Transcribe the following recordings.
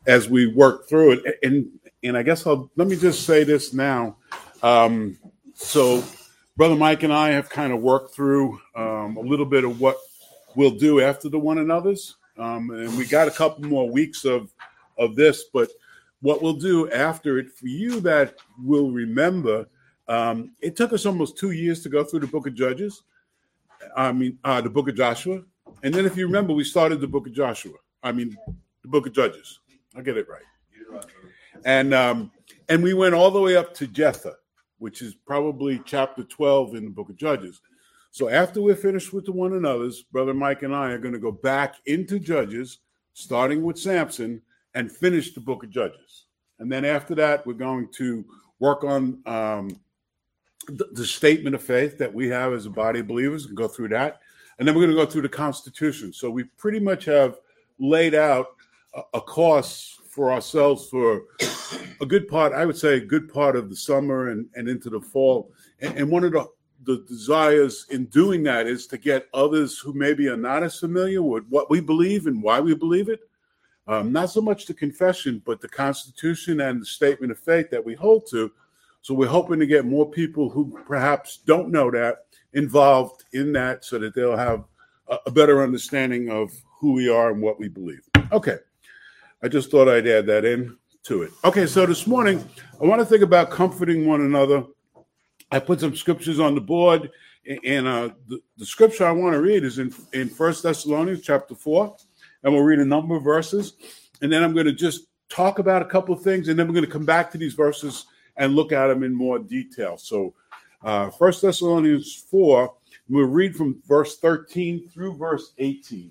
as we work through it. And I guess let me just say this now. So Brother Mike and I have kind of worked through a little bit of what we'll do after the one another's. And we got a couple more weeks of this, but what we'll do after it, for you that will remember, it took us almost 2 years to go through the book of Judges. The book of Joshua. And then if you remember, we started the book of the book of Judges. I'll get it right. And we went all the way up to Jephthah, which is probably chapter 12 in the book of Judges. So after we're finished with the one another's, Brother Mike and I are going to go back into Judges, starting with Samson, and finish the book of Judges. And then after that, we're going to work on the statement of faith that we have as a body of believers and go through that. And then we're going to go through the Constitution. So we pretty much have laid out a course for ourselves for a good part, I would say a good part of the summer and into the fall. And one of the desires in doing that is to get others who maybe are not as familiar with what we believe and why we believe it. Not so much the confession, but the Constitution and the statement of faith that we hold to. So we're hoping to get more people who perhaps don't know that involved in that so that they'll have a better understanding of who we are and what we believe. Okay. I just thought I'd add that in to it. Okay, so this morning, I want to think about comforting one another. I put some scriptures on the board, and the scripture I want to read is in 1 Thessalonians chapter 4, and we'll read a number of verses, and then I'm going to just talk about a couple of things, and then we're going to come back to these verses and look at them in more detail. So 1 Thessalonians 4, we'll read from verse 13 through verse 18.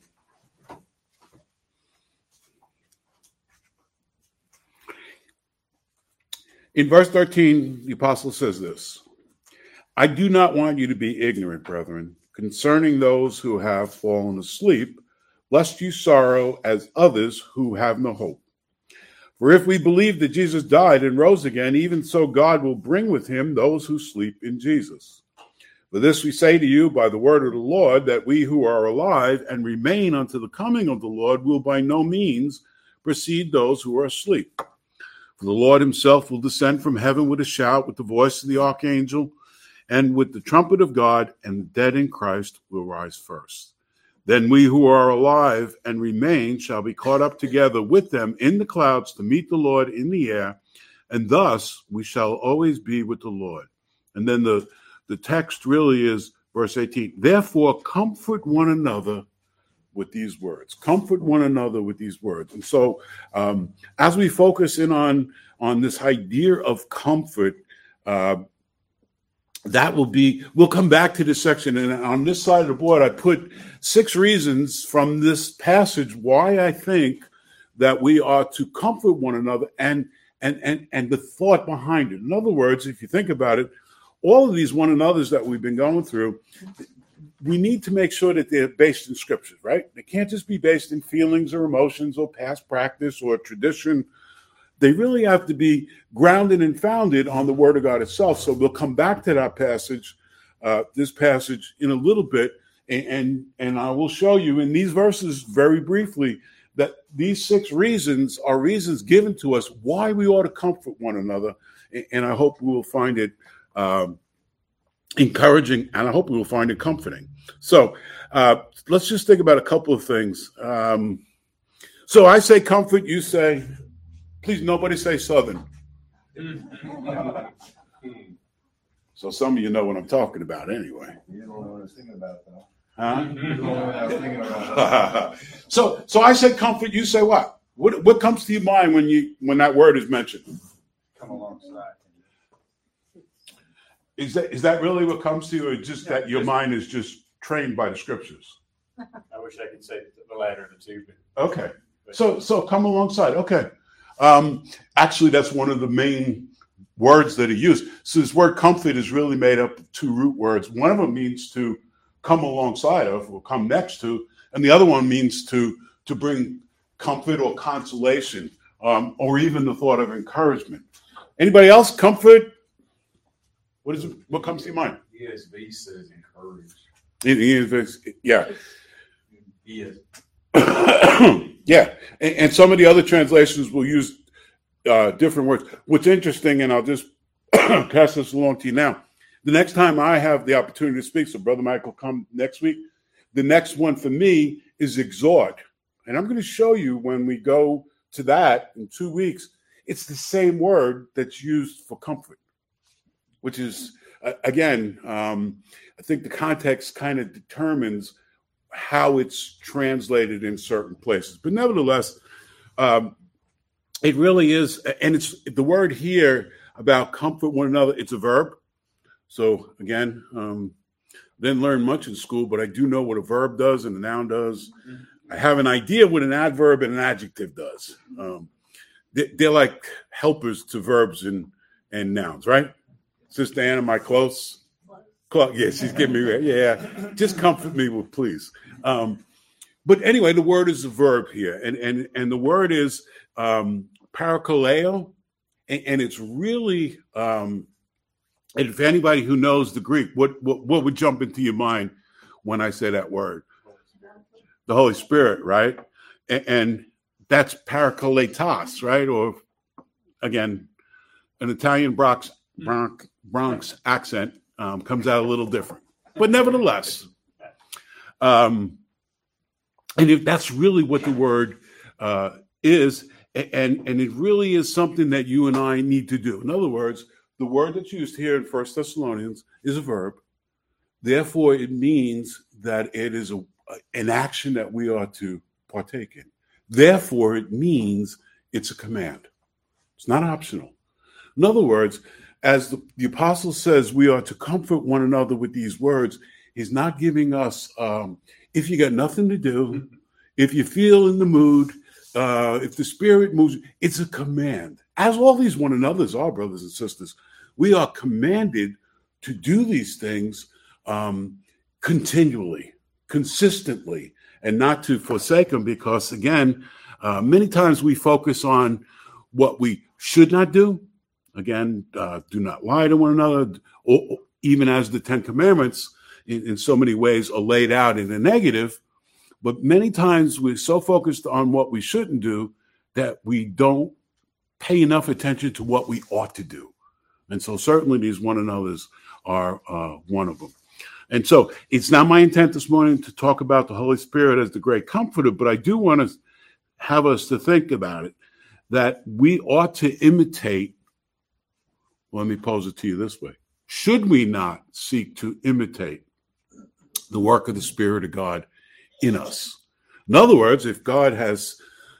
In verse 13, the apostle says this: I do not want you to be ignorant, brethren, concerning those who have fallen asleep, lest you sorrow as others who have no hope. For if we believe that Jesus died and rose again, even so God will bring with him those who sleep in Jesus. For this we say to you by the word of the Lord, that we who are alive and remain unto the coming of the Lord will by no means precede those who are asleep. For the Lord himself will descend from heaven with a shout, with the voice of the archangel, and with the trumpet of God, and the dead in Christ will rise first. Then we who are alive and remain shall be caught up together with them in the clouds to meet the Lord in the air, and thus we shall always be with the Lord. And then the text really is verse 18. Therefore, comfort one another with these words. Comfort one another with these words. And so as we focus in on this idea of comfort, we'll come back to this section. And on this side of the board, I put 6 reasons from this passage why I think that we are to comfort one another and the thought behind it. In other words, if you think about it, all of these one another's that we've been going through, we need to make sure that they're based in scriptures, right? They can't just be based in feelings or emotions or past practice or tradition. They really have to be grounded and founded on the word of God itself. So we'll come back to that passage, this passage in a little bit, and I will show you in these verses very briefly that these 6 reasons are reasons given to us why we ought to comfort one another. And I hope we will find it encouraging, and I hope we will find it comforting. So let's just think about a couple of things. So I say comfort, you say, please, nobody say Southern. So some of you know what I'm talking about anyway. You don't know what I was thinking about, though. Huh? You don't know what I was thinking about. So I say comfort, you say what? What comes to your mind when that word is mentioned? Come alongside. Is that really what comes to you, or just that your mind is just trained by the scriptures? I wish I could say the latter of the two. Okay. So come alongside. Okay. Actually, that's one of the main words that are used. So this word comfort is really made up of 2 root words. One of them means to come alongside of or come next to, and the other one means to bring comfort or consolation, or even the thought of encouragement. Anybody else? Comfort? What comes to your mind? ESV says encourage. Yeah. Yes. Yeah, and some of the other translations will use different words. What's interesting, and I'll just pass this along to you now. The next time I have the opportunity to speak, so Brother Michael come next week, the next one for me is exhort. And I'm going to show you when we go to that in 2 weeks, it's the same word that's used for comfort, which is, again, I think the context kind of determines how it's translated in certain places. But nevertheless, it really is, and it's the word here about comfort one another, it's a verb. So again, didn't learn much in school, but I do know what a verb does and a noun does. I have an idea what an adverb and an adjective does. They're like helpers to verbs and nouns, right? Sister Anna, am I close? Yeah, she's giving me, yeah. Just comfort me, please. But anyway, the word is a verb here, and the word is parakaleo, and it's really, and if anybody who knows the Greek, what would jump into your mind when I say that word? The Holy Spirit, right? And that's parakletos, right? Or again, an Italian Bronx accent comes out a little different, but nevertheless, and if that's really what the word is, and it really is something that you and I need to do. In other words, the word that's used here in 1 Thessalonians is a verb. Therefore, it means that it is an action that we are to partake in. Therefore, it means it's a command. It's not optional. In other words, as the apostle says, we are to comfort one another with these words. He's not giving us, if you got nothing to do, if you feel in the mood, if the Spirit moves, it's a command. As all these one another's are, brothers and sisters, we are commanded to do these things continually, consistently, and not to forsake them, because, again, many times we focus on what we should not do. Again, do not lie to one another, or even as the Ten Commandments in so many ways are laid out in the negative. But many times we're so focused on what we shouldn't do that we don't pay enough attention to what we ought to do. And so certainly these one another's are one of them. And so it's not my intent this morning to talk about the Holy Spirit as the great comforter, but I do want to have us to think about it, that we ought to imitate. Let me pose it to you this way. Should we not seek to imitate the work of the Spirit of God in us? In other words, if God has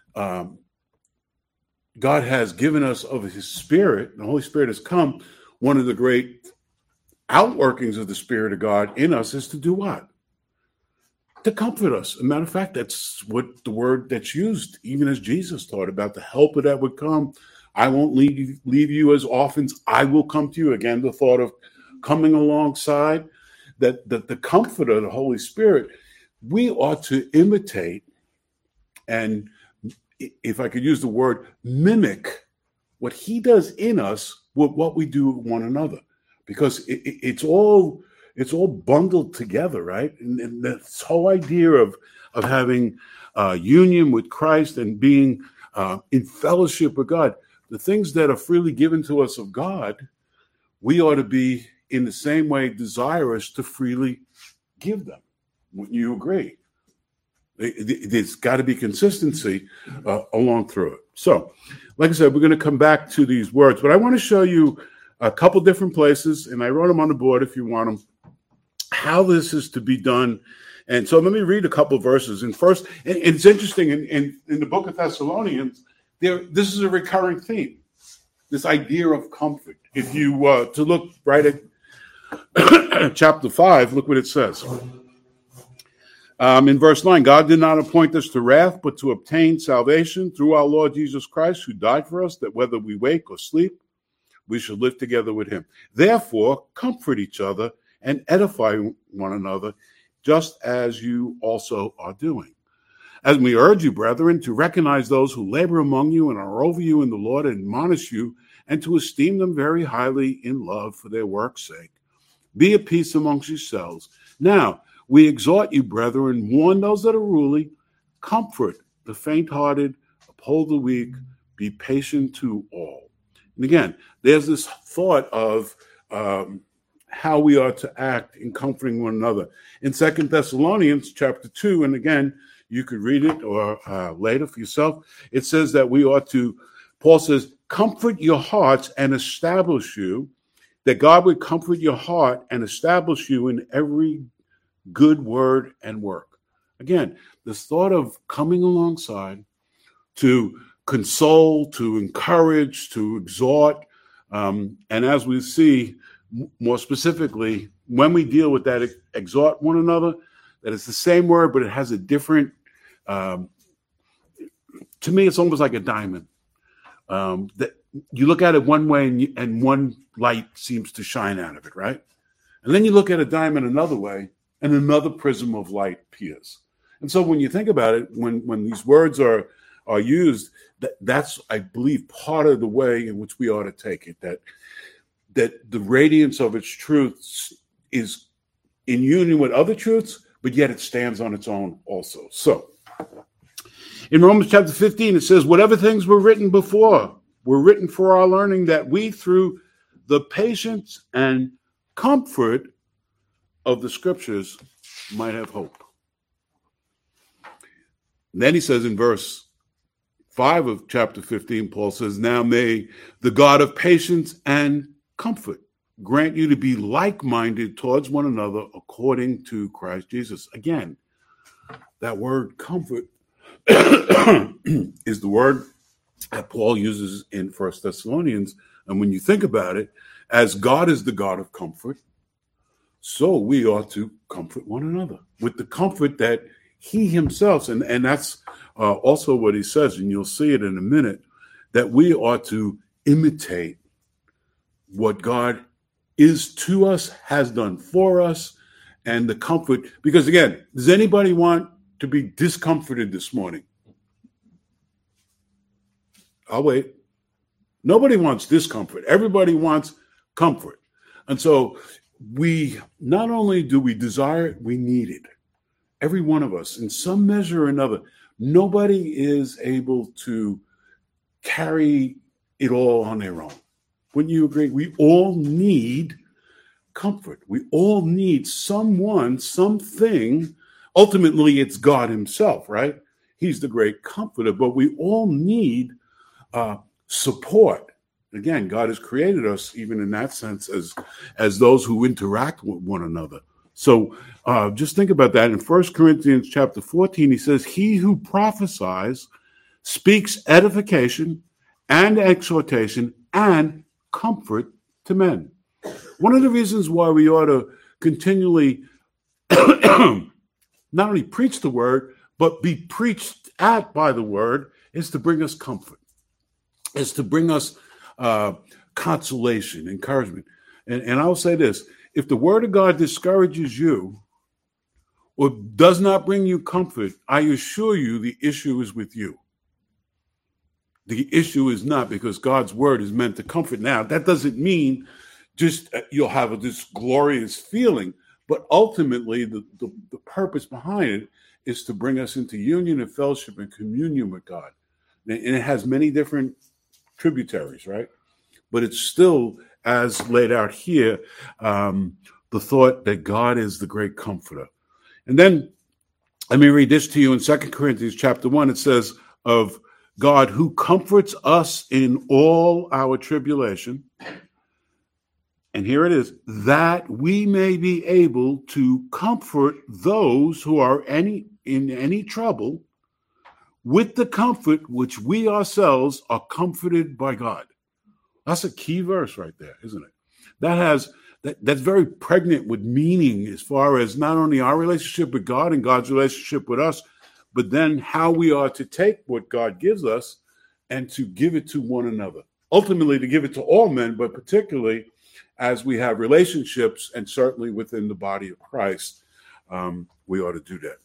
given us of his Spirit, the Holy Spirit has come, one of the great outworkings of the Spirit of God in us is to do what? To comfort us. As a matter of fact, that's what the word that's used, even as Jesus taught about the helper that would come. I won't leave you as orphans. I will come to you. Again, the thought of coming alongside, that the comforter, the Holy Spirit, we ought to imitate, and if I could use the word, mimic what he does in us with what we do with one another, because it's all bundled together, right? And this whole idea of having union with Christ and being in fellowship with God, the things that are freely given to us of God, we ought to be in the same way desirous to freely give them. Wouldn't you agree? There's got to be consistency along through it. So, like I said, we're going to come back to these words, but I want to show you a couple different places, and I wrote them on the board if you want them, how this is to be done. And so let me read a couple verses. And first, and it's interesting, in the book of Thessalonians, this is a recurring theme, this idea of comfort. If you to look right at chapter 5, look what it says. In verse 9, God did not appoint us to wrath, but to obtain salvation through our Lord Jesus Christ, who died for us, that whether we wake or sleep, we should live together with him. Therefore, comfort each other and edify one another, just as you also are doing. As we urge you, brethren, to recognize those who labor among you and are over you in the Lord and admonish you, and to esteem them very highly in love for their work's sake. Be at peace amongst yourselves. Now, we exhort you, brethren, warn those that are ruling, comfort the faint-hearted, uphold the weak, be patient to all. And again, there's this thought of how we are to act in comforting one another. In 2 Thessalonians chapter 2, and again, you could read it or later for yourself, it says that we ought to, Paul says, comfort your hearts and establish you, that God would comfort your heart and establish you in every good word and work. Again, this thought of coming alongside to console, to encourage, to exhort, and as we see more specifically, when we deal with that, exhort one another, that it's the same word, but it has a different, to me, it's almost like a diamond. That you look at it one way and one light seems to shine out of it, right? And then you look at a diamond another way and another prism of light appears. And so when you think about it, when these words are used, that's, I believe, part of the way in which we ought to take it, that the radiance of its truths is in union with other truths, but yet it stands on its own also. So in Romans chapter 15, it says, whatever things were written before were written for our learning, that we, through the patience and comfort of the scriptures, might have hope. And then he says in verse 5 of chapter 15, Paul says, now may the God of patience and comfort grant you to be like-minded towards one another according to Christ Jesus. Again, that word comfort is the word that Paul uses in 1 Thessalonians. And when you think about it, as God is the God of comfort, so we ought to comfort one another with the comfort that he himself, and that's also what he says, and you'll see it in a minute, that we ought to imitate what God is to us, has done for us, and the comfort. Because again, does anybody want to be discomforted this morning? I'll wait. Nobody wants discomfort. Everybody wants comfort. And so we, not only do we desire it, we need it. Every one of us, in some measure or another. Nobody is able to carry it all on their own. Wouldn't you agree? We all need comfort. We all need someone, something. Ultimately, it's God himself, right? He's the great comforter, but we all need support. Again, God has created us, even in that sense, as those who interact with one another. So just think about that. In 1 Corinthians chapter 14, he says, he who prophesies speaks edification and exhortation and comfort to men. One of the reasons why we ought to continually not only preach the word, but be preached at by the word is to bring us comfort, is to bring us consolation, encouragement. And I'll say this, if the word of God discourages you or does not bring you comfort, I assure you the issue is with you. The issue is not, because God's word is meant to comfort. Now, that doesn't mean just you'll have this glorious feeling, but ultimately the purpose behind it is to bring us into union and fellowship and communion with God. And it has many different tributaries, right? But it's still, as laid out here, the thought that God is the great comforter. And then let me read this to you in 2 Corinthians chapter 1. It says of God who comforts us in all our tribulation. And here it is, that we may be able to comfort those who are in any trouble with the comfort which we ourselves are comforted by God. That's a key verse right there, isn't it? That's very pregnant with meaning as far as not only our relationship with God and God's relationship with us, but then how we are to take what God gives us and to give it to one another. Ultimately, to give it to all men, but particularly as we have relationships, and certainly within the body of Christ, we ought to do that.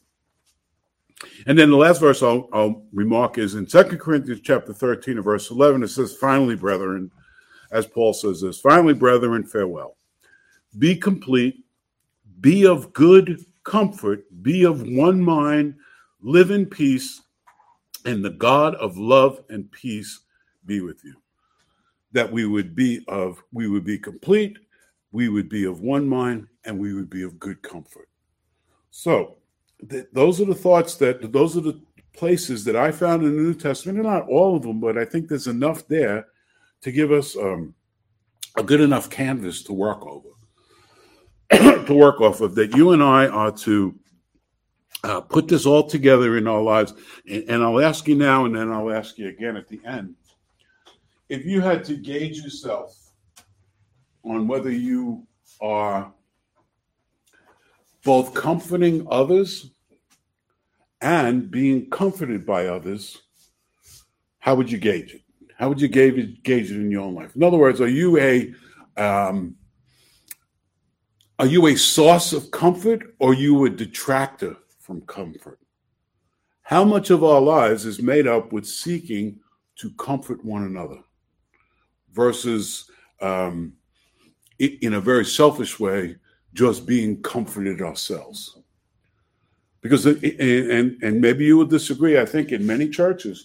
And then the last verse I'll remark is in 2 Corinthians chapter 13 and verse 11. It says, finally, brethren, as Paul says this, finally, brethren, farewell. Be complete, be of good comfort, be of one mind, Live in peace, and the God of love and peace be with you. That we would be complete, we would be of one mind, and we would be of good comfort. So those are the thoughts those are the places that I found in the New Testament, and not all of them, but I think there's enough there to give us a good enough canvas to work over, to work off of, that you and I are to put this all together in our lives. And I'll ask you now, and then I'll ask you again at the end. If you had to gauge yourself on whether you are both comforting others and being comforted by others, how would you gauge it? How would you gauge it in your own life? In other words, are you a source of comfort, or are you a detractor from comfort? How much of our lives is made up with seeking to comfort one another versus, in a very selfish way, just being comforted ourselves? Because, and maybe you would disagree, I think in many churches,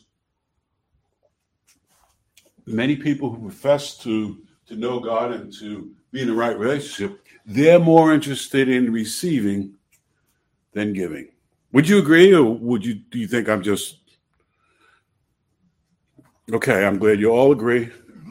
many people who profess to know God and to be in the right relationship, they're more interested in receiving than giving. Would you agree, or do you think I'm just okay? I'm glad you all agree.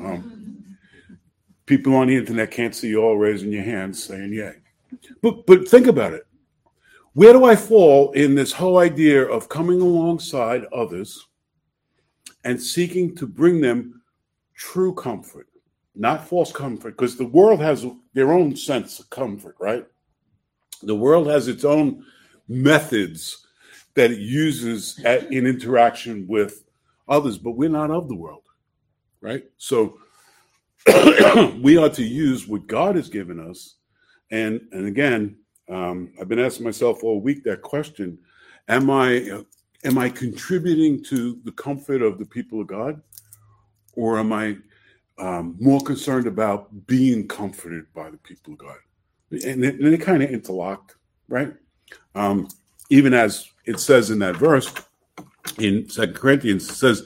People on the internet can't see you all raising your hands saying yay. But think about it. Where do I fall in this whole idea of coming alongside others and seeking to bring them true comfort, not false comfort? Because the world has their own sense of comfort, right? The world has its own methods that it uses in interaction with others, but we're not of the world, right? So we are to use what God has given us. And again, I've been asking myself all week that question: Am I contributing to the comfort of the people of God, or am I more concerned about being comforted by the people of God? And they're kind of interlocked, right? Even as it says in that verse in 2 Corinthians, it says,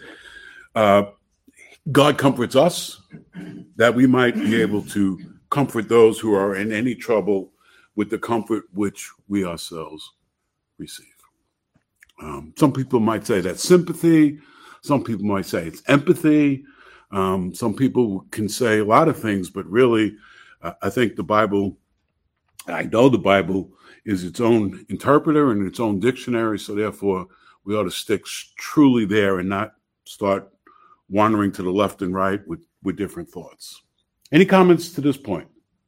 God comforts us that we might be able to comfort those who are in any trouble with the comfort which we ourselves receive. Some people might say that's sympathy. Some people might say it's empathy. Some people can say a lot of things, but really, I think I know the Bible is its own interpreter and its own dictionary, so therefore we ought to stick truly there and not start wandering to the left and right with different thoughts. Any comments to this point?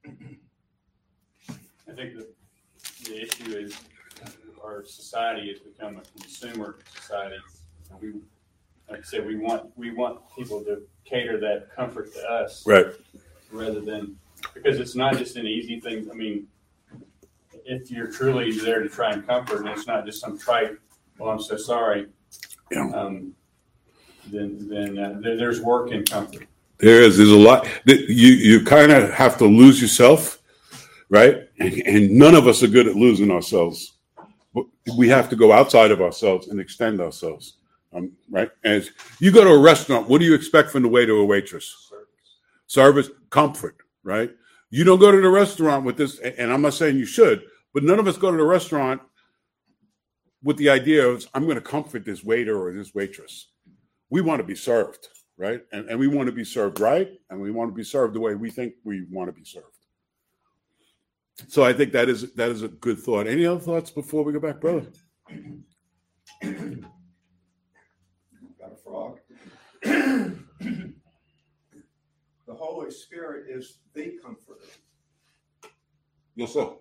I think the issue is our society has become a consumer society. And we, like I said, we want people to cater that comfort to us, Right? Rather than, because it's not just an easy thing. I mean, if you're truly there to try and comfort, and it's not just some trite, "Well, I'm so sorry," Yeah. then there's work in comfort. There's a lot that you kind of have to lose yourself, right? And none of us are good at losing ourselves. We have to go outside of ourselves and extend ourselves, right? As you go to a restaurant, what do you expect from the waiter or waitress? Service, comfort, right? You don't go to the restaurant with this, and I'm not saying you should, but none of us go to the restaurant with the idea of, I'm going to comfort this waiter or this waitress. We want to be served, right? And we want to be served right, and we want to be served the way we think we want to be served. So I think that is a good thought. Any other thoughts before we go back, brother? Got a frog. The Holy Spirit is the comforter. Yes, sir.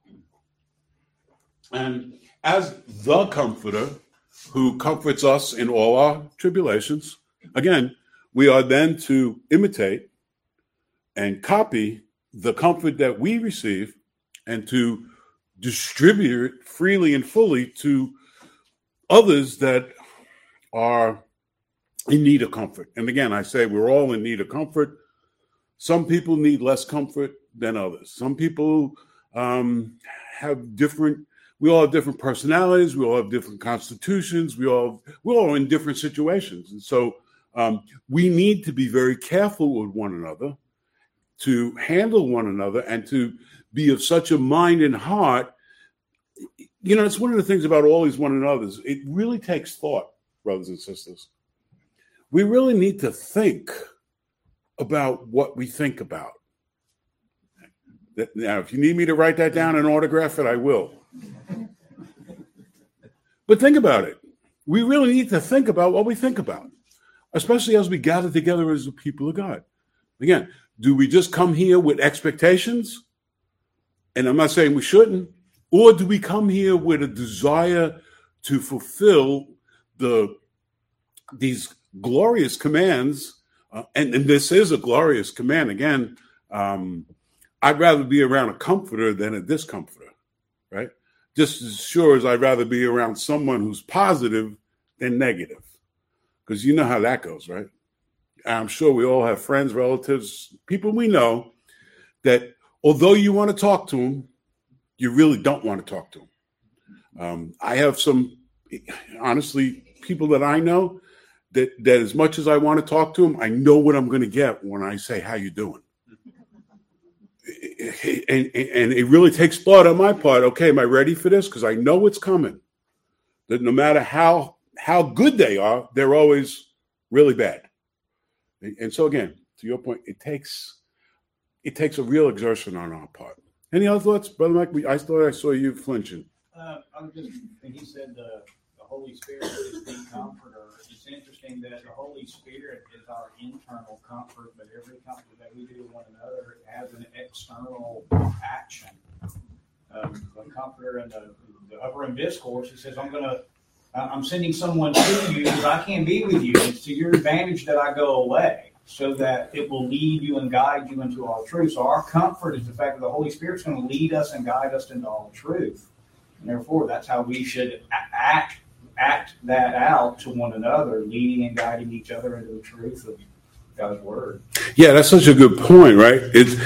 And as the comforter who comforts us in all our tribulations, again, we are then to imitate and copy the comfort that we receive and to distribute it freely and fully to others that are in need of comfort. And again, I say we're all in need of comfort. Some people need less comfort than others. Some people have different we all have different personalities. We all have different constitutions. We're all in different situations. And so we need to be very careful with one another, to handle one another, and to be of such a mind and heart. You know, it's one of the things about all these one another's. It really takes thought, brothers and sisters. We really need to think about what we think about. Now, if you need me to write that down and autograph it, I will. But think about it. We really need to think about what we think about, especially as we gather together as the people of God. Again, do we just come here with expectations? And I'm not saying we shouldn't. Or do we come here with a desire to fulfill these glorious commands? And this is a glorious command. Again, I'd rather be around a comforter than a discomforter, right? Just as sure as I'd rather be around someone who's positive than negative. Because you know how that goes, right? I'm sure we all have friends, relatives, people we know that although you want to talk to them, you really don't want to talk to them. I have some, honestly, people that I know that as much as I want to talk to them, I know what I'm going to get when I say, how you doing? And it really takes thought on my part. Okay, am I ready for this? Because I know it's coming. That no matter how good they are, they're always really bad. And so again, to your point, it takes a real exertion on our part. Any other thoughts, Brother Mike? I thought I saw you flinching. I was just, when he said the Holy Spirit is the comforter, it's interesting that the Holy Spirit is our internal comfort, but every comfort that we do to one another has an external action. The comforter in the upper room discourse, he says, I'm sending someone to you because I can't be with you. It's to your advantage that I go away, so that it will lead you and guide you into all truth. So our comfort is the fact that the Holy Spirit's going to lead us and guide us into all truth. And therefore, that's how we should act that out to one another, leading and guiding each other into the truth of God's word. Yeah, that's such a good point, right?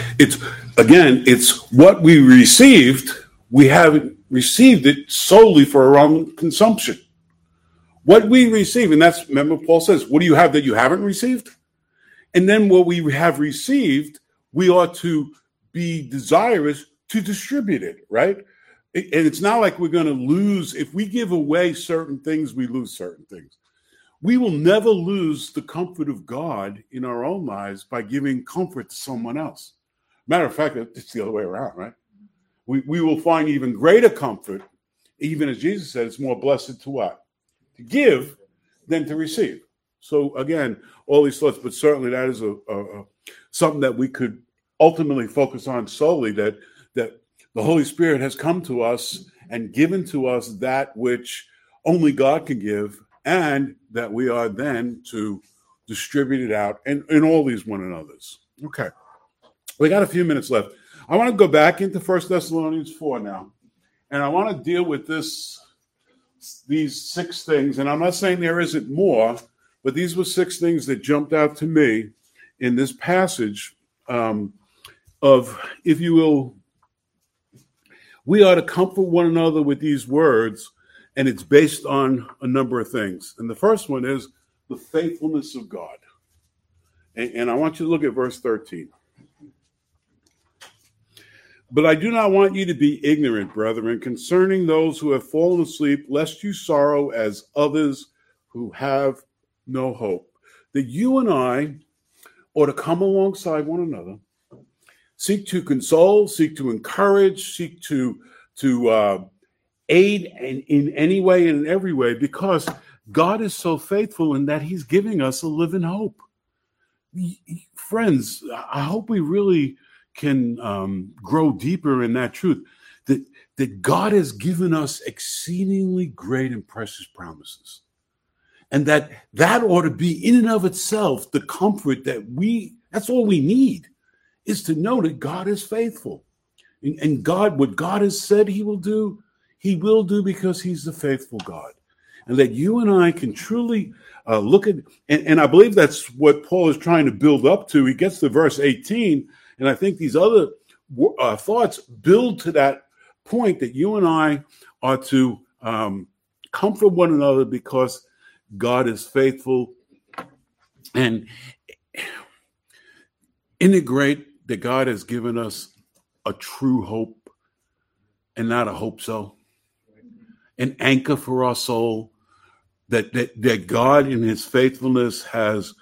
It's what we received. We haven't received it solely for our own consumption. What we receive, and that's, remember, Paul says, what do you have that you haven't received? And then what we have received, we ought to be desirous to distribute it, right? And it's not like we're going to lose. If we give away certain things, we lose certain things. We will never lose the comfort of God in our own lives by giving comfort to someone else. Matter of fact, it's the other way around, right? We will find even greater comfort, even as Jesus said, it's more blessed to what? To give than to receive. So again, all these thoughts, but certainly that is something that we could ultimately focus on solely, that the Holy Spirit has come to us and given to us that which only God can give, and that we are then to distribute it out in all these one another's. Okay. We got a few minutes left. I want to go back into 1 Thessalonians 4 now, and I want to deal with these 6 things, and I'm not saying there isn't more, but these were 6 things that jumped out to me in this passage of, if you will, we are to comfort one another with these words, and it's based on a number of things. And the first one is the faithfulness of God. And I want you to look at verse 13. But I do not want you to be ignorant, brethren, concerning those who have fallen asleep, lest you sorrow as others who have no hope. That you and I ought to come alongside one another, seek to console, seek to encourage, seek to aid in any way and in every way, because God is so faithful in that he's giving us a living hope. Friends, I hope we really can grow deeper in that truth, that God has given us exceedingly great and precious promises. And that ought to be in and of itself the comfort that's all we need, is to know that God is faithful. And God, what God has said he will do because he's the faithful God. And that you and I can truly look at, and I believe that's what Paul is trying to build up to. He gets to verse 18, and I think these other thoughts build to that point, that you and I are to comfort one another because God is faithful. And isn't it great that God has given us a true hope and not a hope so? An anchor for our soul, that God in his faithfulness has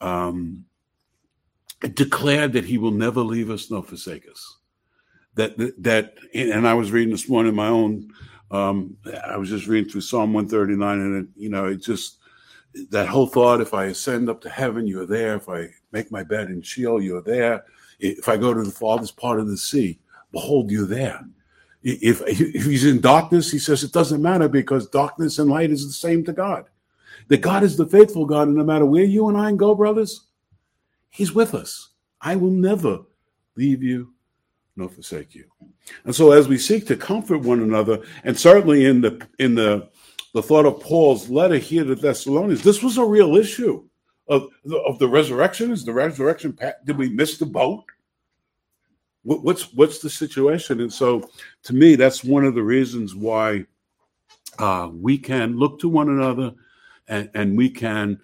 declared that he will never leave us nor forsake us. And I was reading this morning my own, I was just reading through Psalm 139, and it just, that whole thought, if I ascend up to heaven, you're there. If I make my bed in Sheol, you're there. If I go to the farthest part of the sea, behold, you're there. If he's in darkness, he says it doesn't matter, because darkness and light is the same to God. That God is the faithful God, and no matter where you and I go, brothers, he's with us. I will never leave you nor forsake you. And so as we seek to comfort one another, and certainly in the thought of Paul's letter here to Thessalonians, this was a real issue of the resurrection. Is the resurrection, did we miss the boat? What's the situation? And so to me, that's one of the reasons why we can look to one another and we can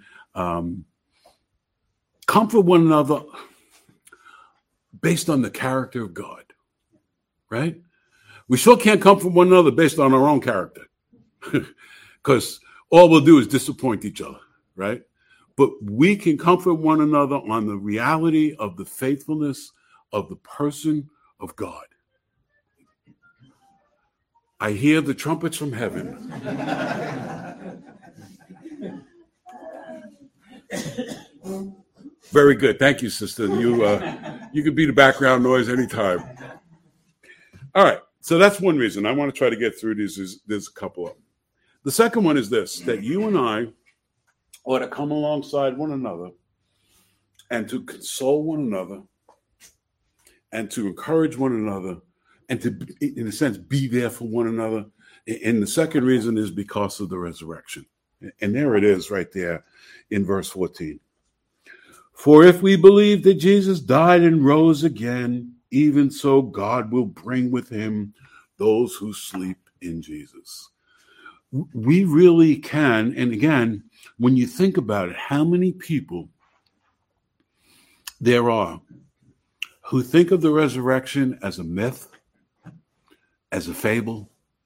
comfort one another based on the character of God, right? We sure can't comfort one another based on our own character, because all we'll do is disappoint each other, right? But we can comfort one another on the reality of the faithfulness of the person of God. I hear the trumpets from heaven. Very good. Thank you, sister. You can be the background noise anytime. All right. So that's one reason. I want to try to get through these. There's a couple of them. The second one is this, that you and I ought to come alongside one another and to console one another and to encourage one another and to, in a sense, be there for one another. And the second reason is because of the resurrection. And there it is right there in verse 14. For if we believe that Jesus died and rose again, even so God will bring with him those who sleep in Jesus. We really can. And again, when you think about it, how many people there are who think of the resurrection as a myth, as a fable.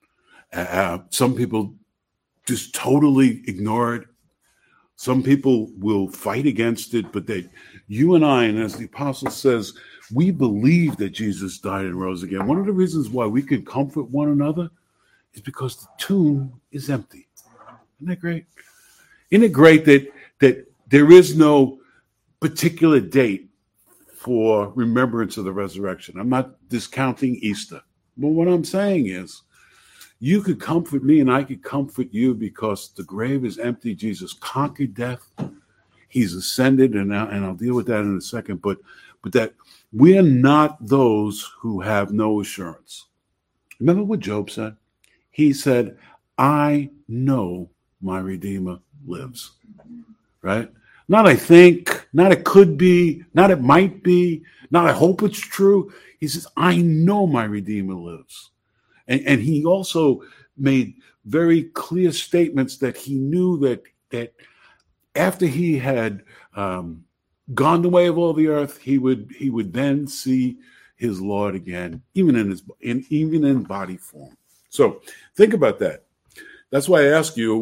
Some people just totally ignore it. Some people will fight against it, but you and I, and as the apostle says, we believe that Jesus died and rose again. One of the reasons why we can comfort one another is because the tomb is empty. Isn't that great? Isn't it great that there is no particular date for remembrance of the resurrection? I'm not discounting Easter. But what I'm saying is, you could comfort me and I could comfort you because the grave is empty. Jesus conquered death. He's ascended, and I'll deal with that in a second. But that we're not those who have no assurance. Remember what Job said? He said, I know my Redeemer lives. Right? Not I think, not it could be, not it might be, not I hope it's true. He says, I know my Redeemer lives. And he also made very clear statements that he knew that after he had gone the way of all the earth, he would then see his Lord again, even in body form. So think about that. That's why I ask you,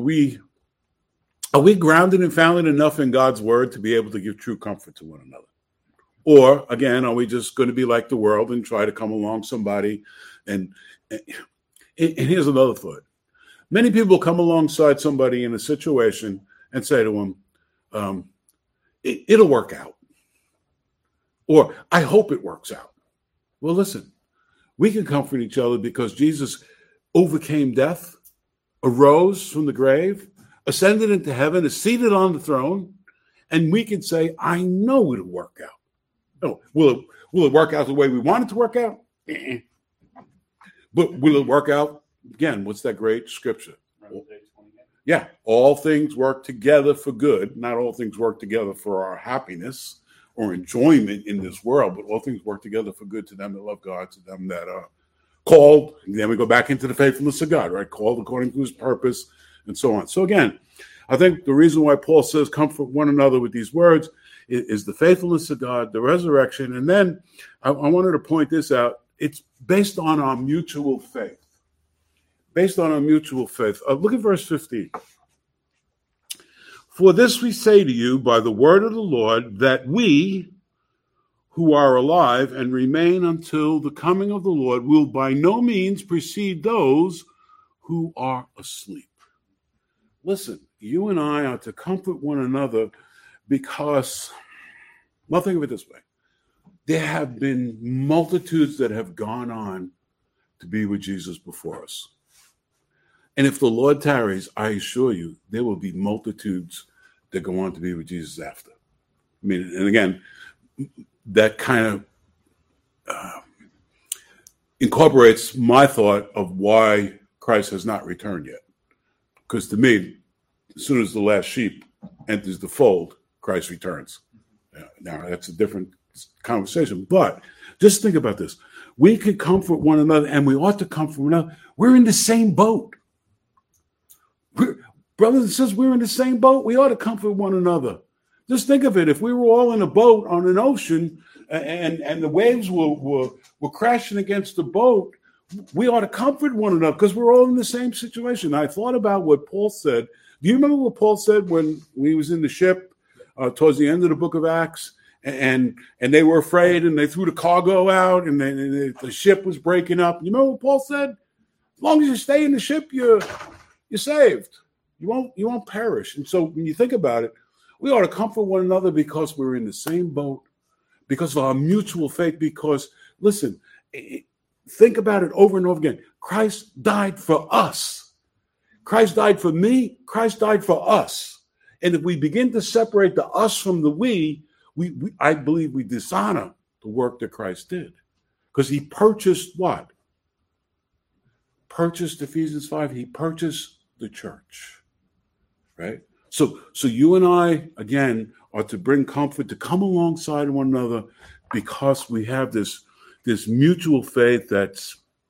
are we grounded and founded enough in God's word to be able to give true comfort to one another? Or, again, are we just going to be like the world and try to come along somebody? And here's another thought. Many people come alongside somebody in a situation and say to them, it'll work out. Or, I hope it works out. Well, listen, we can comfort each other because Jesus overcame death, arose from the grave, ascended into heaven, is seated on the throne, and we can say, I know it'll work out. No, will it work out the way we want it to work out? But will it work out? Again, what's that great scripture? Yeah, all things work together for good. Not all things work together for our happiness or enjoyment in this world, but all things work together for good to them that love God, to them that are called, and then we go back into the faithfulness of God, right? Called according to his purpose, and so on. So again, I think the reason why Paul says comfort one another with these words is the faithfulness of God, the resurrection. And then I wanted to point this out. It's based on our mutual faith. Based on our mutual faith. Look at verse 15. For this we say to you by the word of the Lord, that we who are alive and remain until the coming of the Lord will by no means precede those who are asleep. Listen, you and I are to comfort one another because, well, think of it this way. There have been multitudes that have gone on to be with Jesus before us. And if the Lord tarries, I assure you, there will be multitudes that go on to be with Jesus after. I mean, and again, that kind of incorporates my thought of why Christ has not returned yet. Because to me, as soon as the last sheep enters the fold, Christ returns. Now, that's a different conversation. But just think about this. We can comfort one another, and we ought to comfort one another. We're in the same boat. Brothers and sisters, we're in the same boat. We ought to comfort one another. Just think of it. If we were all in a boat on an ocean and the waves were crashing against the boat, we ought to comfort one another because we're all in the same situation. I thought about what Paul said. Do you remember what Paul said when he was in the ship towards the end of the book of Acts? And they were afraid and they threw the cargo out and the ship was breaking up. You remember what Paul said? As long as you stay in the ship, you're saved. You won't perish. And so when you think about it, we ought to comfort one another because we're in the same boat, because of our mutual faith, because, listen, think about it over and over again. Christ died for us. Christ died for me. Christ died for us. And if we begin to separate the us from the we, I believe we dishonor the work that Christ did. Because he purchased what? Purchased Ephesians 5. He purchased the church. Right? So you and I, again, are to bring comfort, to come alongside one another because we have this mutual faith that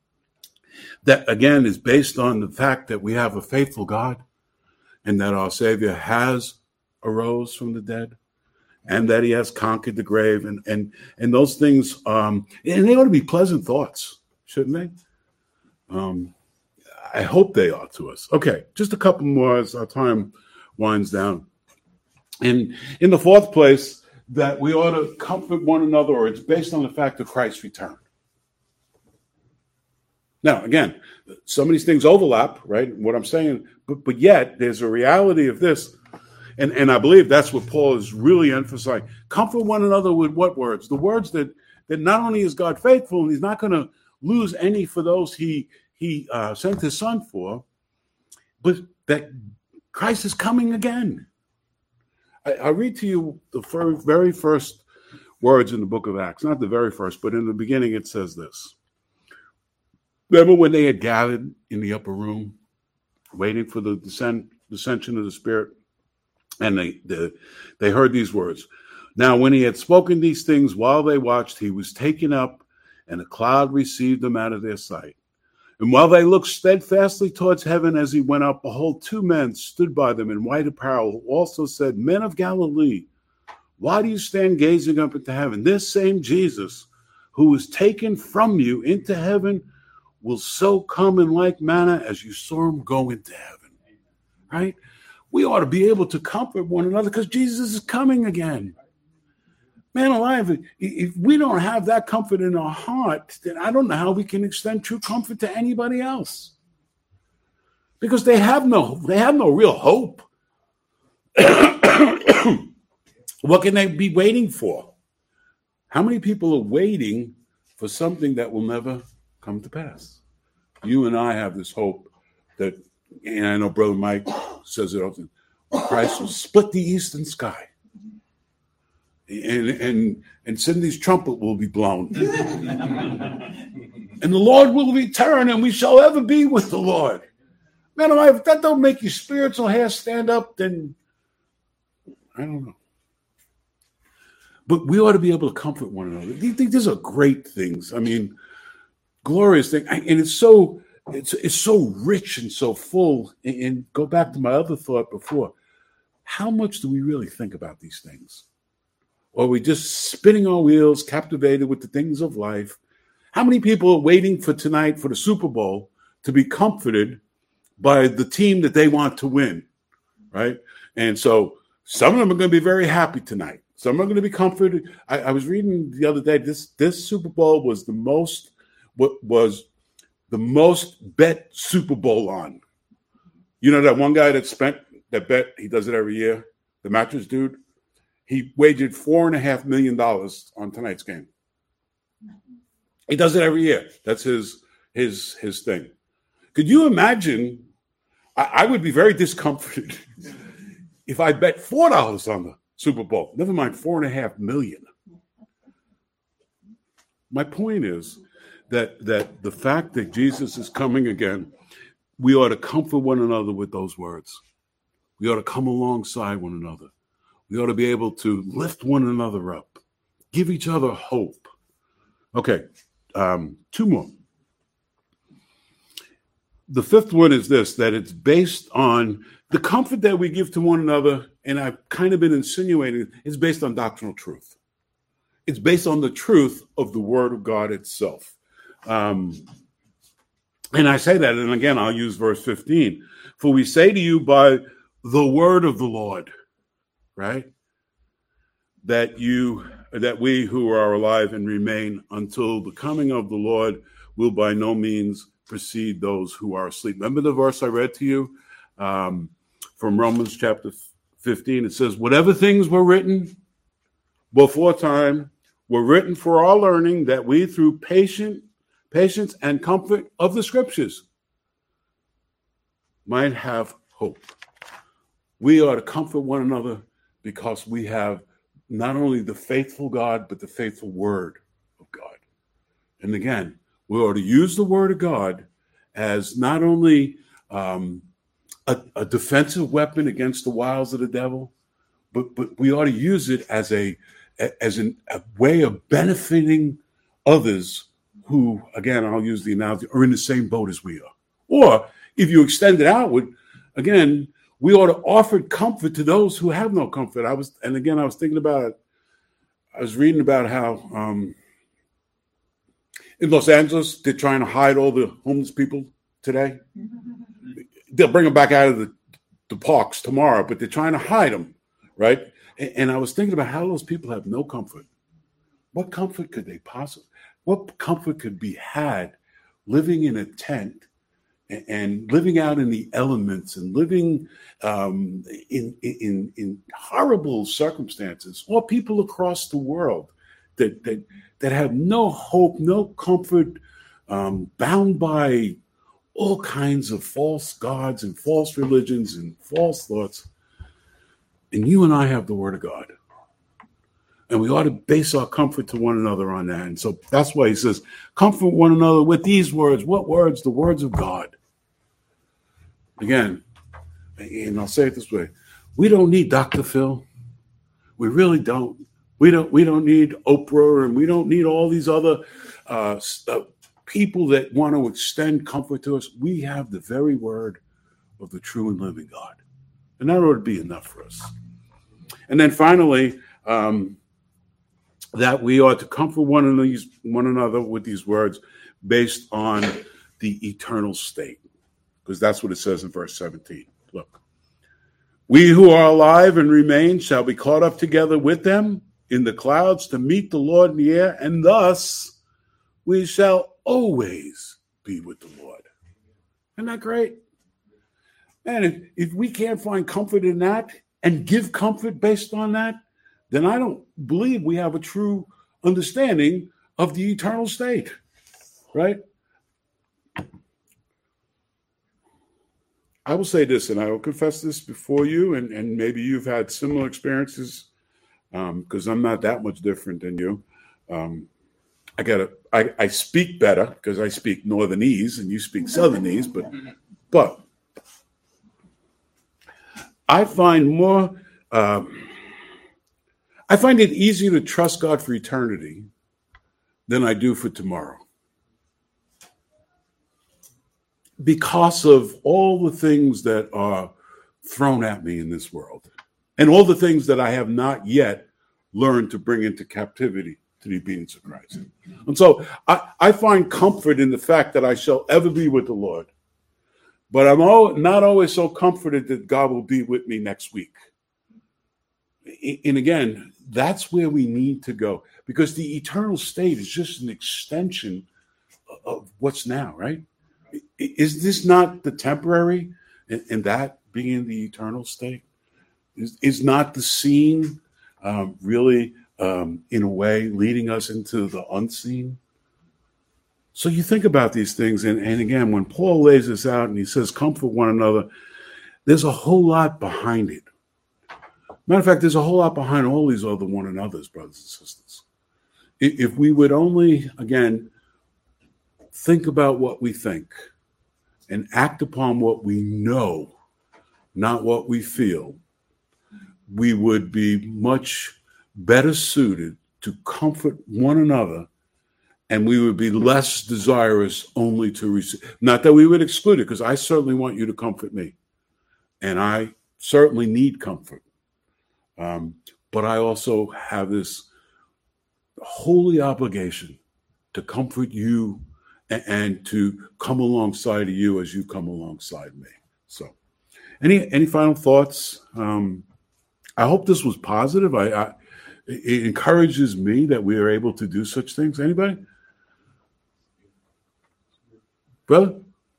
again is based on the fact that we have a faithful God and that our Savior has arose from the dead and that he has conquered the grave and those things, and they ought to be pleasant thoughts, shouldn't they? I hope they are to us. Okay, just a couple more as our time winds down. And in the fourth place, that we ought to comfort one another, or it's based on the fact of Christ's return. Now, again, some of these things overlap, right? What I'm saying, but yet there's a reality of this, and I believe that's what Paul is really emphasizing. Comfort one another with what words? The words that not only is God faithful, and he's not going to lose any for those he sent his son for, but that Christ is coming again. I read to you the very first words in the book of Acts, not the very first, but in the beginning it says this. Remember when they had gathered in the upper room, waiting for the descension of the Spirit? And they heard these words. Now, when he had spoken these things while they watched, he was taken up, and a cloud received him out of their sight. And while they looked steadfastly towards heaven as he went up, behold, two men stood by them in white apparel, who also said, Men of Galilee, why do you stand gazing up into heaven? This same Jesus, who was taken from you into heaven, will so come in like manner as you saw him go into heaven. Right? We ought to be able to comfort one another because Jesus is coming again. Man alive, if we don't have that comfort in our heart, then I don't know how we can extend true comfort to anybody else. Because they have no real hope. What can they be waiting for? How many people are waiting for something that will never come to pass? You and I have this hope that, and I know Brother Mike says it often, Christ will split the eastern sky. And Cindy's trumpet will be blown. And the Lord will return, and we shall ever be with the Lord. Man, if that don't make your spiritual hair stand up, then I don't know. But we ought to be able to comfort one another. These are great things. I mean, glorious thing, and it's so rich and so full. And go back to my other thought before: how much do we really think about these things? Or are we just spinning our wheels, captivated with the things of life? How many people are waiting for tonight for the Super Bowl to be comforted by the team that they want to win, right? And so some of them are going to be very happy tonight. Some are going to be comforted. I was reading the other day, this Super Bowl was the most bet Super Bowl on. You know that one guy that bet, he does it every year, the mattress dude, he wagered $4.5 million on tonight's game. He does it every year. That's his thing. Could you imagine? I would be very discomforted if I bet $4 on the Super Bowl. Never mind $4.5 million. My point is that the fact that Jesus is coming again, we ought to comfort one another with those words. We ought to come alongside one another. We ought to be able to lift one another up, give each other hope. Okay, two more. The fifth one is this, that it's based on the comfort that we give to one another, and I've kind of been insinuating, it's based on doctrinal truth. It's based on the truth of the Word of God itself. And I say that, and again, I'll use verse 15. For we say to you by the word of the Lord, right? That we who are alive and remain until the coming of the Lord will by no means precede those who are asleep. Remember the verse I read to you from Romans chapter 15? It says, whatever things were written before time were written for our learning, that we through patience and comfort of the scriptures might have hope. We are to comfort one another because we have not only the faithful God, but the faithful word of God. And again, we ought to use the word of God as not only a defensive weapon against the wiles of the devil, but we ought to use it as a way of benefiting others who, again, I'll use the analogy, are in the same boat as we are. Or if you extend it outward, again, we ought to offer comfort to those who have no comfort. I was thinking about it. I was reading about how in Los Angeles, they're trying to hide all the homeless people today. They'll bring them back out of the parks tomorrow, but they're trying to hide them, right? And I was thinking about how those people have no comfort. What comfort could they possibly? What comfort could be had living in a tent and living out in the elements and living in horrible circumstances, or people across the world that have no hope, no comfort, bound by all kinds of false gods and false religions and false thoughts. And you and I have the Word of God. And we ought to base our comfort to one another on that. And so that's why he says, comfort one another with these words. What words? The words of God. Again, and I'll say it this way, we don't need Dr. Phil. We really don't. We don't need Oprah, and we don't need all these other people that want to extend comfort to us. We have the very word of the true and living God. And that ought to be enough for us. And then finally, that we ought to comfort one another with these words based on the eternal state. Because that's what it says in verse 17. Look. We who are alive and remain shall be caught up together with them in the clouds to meet the Lord in the air, and thus we shall always be with the Lord. Isn't that great? And if we can't find comfort in that and give comfort based on that, then I don't believe we have a true understanding of the eternal state, right? I will say this, and I will confess this before you, and maybe you've had similar experiences, because I'm not that much different than you. I speak better because I speak Northernese and you speak Southernese, but I find it easier to trust God for eternity than I do for tomorrow. because of all the things that are thrown at me in this world and all the things that I have not yet learned to bring into captivity to the obedience of Christ. And so I find comfort in the fact that I shall ever be with the Lord, but I'm not always so comforted that God will be with me next week. And again, that's where we need to go, because the eternal state is just an extension of what's now, right? Is this not the temporary and that being the eternal state? Is not the scene really, in a way, leading us into the unseen? So you think about these things, and again, when Paul lays this out and he says, comfort one another, there's a whole lot behind it. Matter of fact, there's a whole lot behind all these other one another's, brothers and sisters. If we would only, again, think about what we think and act upon what we know, not what we feel, we would be much better suited to comfort one another, and we would be less desirous only to receive. Not that we would exclude it, because I certainly want you to comfort me, and I certainly need comfort. But I also have this holy obligation to comfort you and to come alongside of you as you come alongside me. So, any final thoughts? I hope this was positive. It encourages me that we are able to do such things. Anybody? Brother?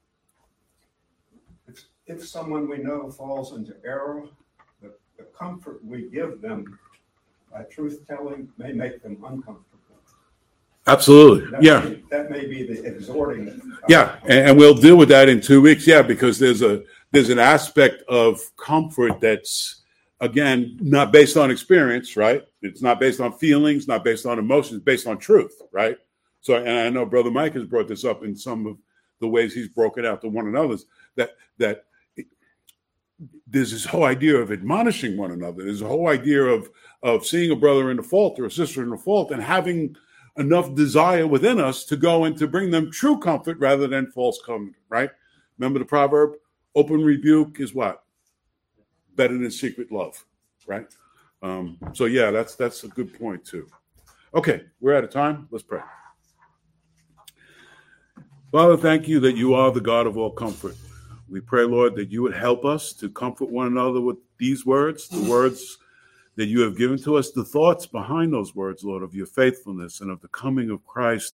If someone we know falls into error, the comfort we give them by truth-telling may make them uncomfortable. Absolutely. That may be the exhorting. Yeah, and we'll deal with that in 2 weeks. Yeah, because there's an aspect of comfort that's, again, not based on experience, right? It's not based on feelings, not based on emotions, based on truth, right? So, and I know Brother Mike has brought this up in some of the ways he's broken out to one another's, that there's this whole idea of admonishing one another. There's a whole idea of seeing a brother in the fault or a sister in the fault and having enough desire within us to go and to bring them true comfort rather than false comfort, right? Remember the proverb, open rebuke is what? Better than secret love, right? So yeah, that's a good point too. Okay, we're out of time. Let's pray. Father, thank you that you are the God of all comfort. We pray, Lord, that you would help us to comfort one another with these words, the words that you have given to us, the thoughts behind those words, Lord, of your faithfulness and of the coming of Christ.